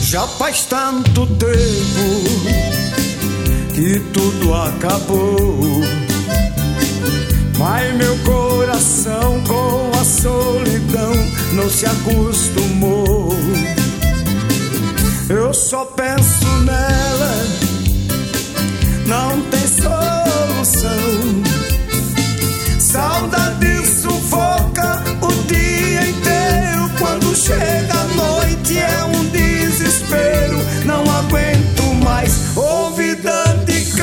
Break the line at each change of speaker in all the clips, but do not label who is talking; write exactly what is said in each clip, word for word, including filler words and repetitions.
Já faz tanto tempo que tudo acabou, mas meu coração com a solidão não se acostumou. Eu só penso nela, não tem solução. Saudade sufoca o dia inteiro. Quando chega a noite é um desespero. Não aguento mais ouvidar de cão.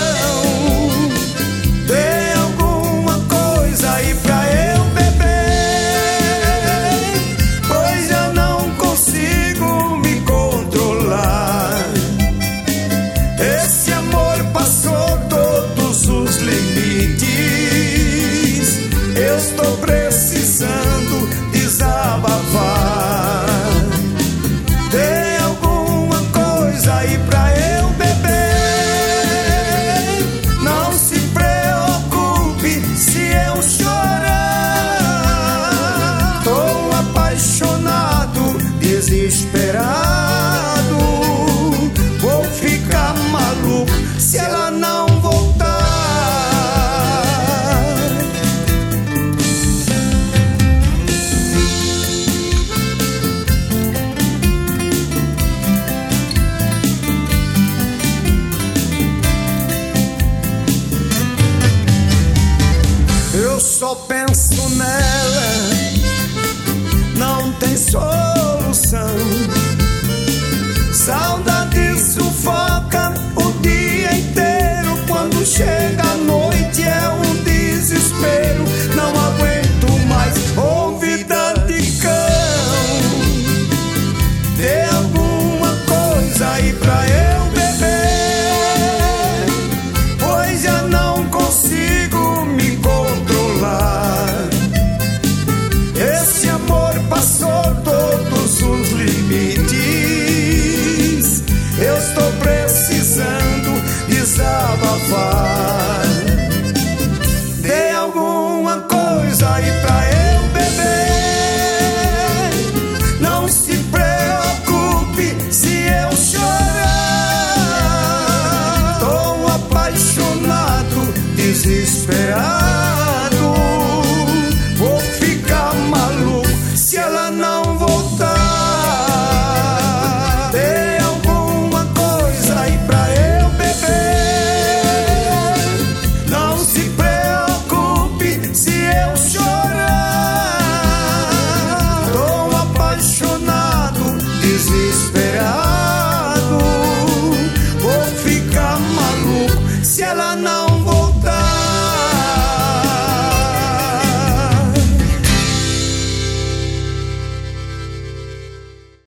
Tem alguma coisa aí pra eu beber, pois eu não consigo me controlar. Esse amor passou todos os limites. Eu estou precisando desabafar. Tem alguma coisa aí pra eu beber? Não se preocupe se eu chorar. Tô apaixonado, desesperado. Vou ficar maluco se ela não voltar. Eu só penso nela, não tem solução. Saudade